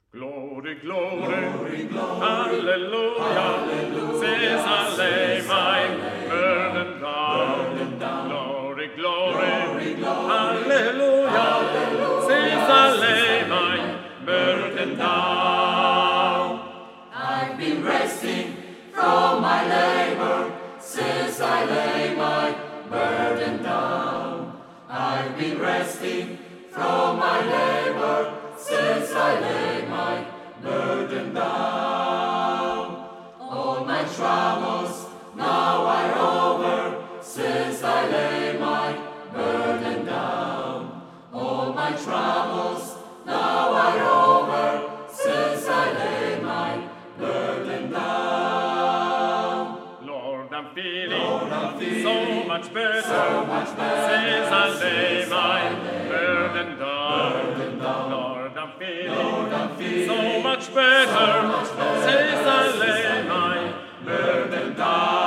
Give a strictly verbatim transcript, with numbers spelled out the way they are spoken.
Glory, glory, hallelujah, says I lay my burden down. Glory, glory, hallelujah, says I lay my burden down. I've been resting from my labor since I lay my burden down. I've been resting from my labor since I lay my burden down. All my troubles now are over since I lay my burden down. All my troubles now are over since I lay my burden down. Lord, I'm feeling, Lord, I'm feeling so much better, so much better since I lay since my I lay burden down. burden down. Lord, I'm feeling, Lord, I'm feeling so much better, so much better since I since lay I lay my burden down.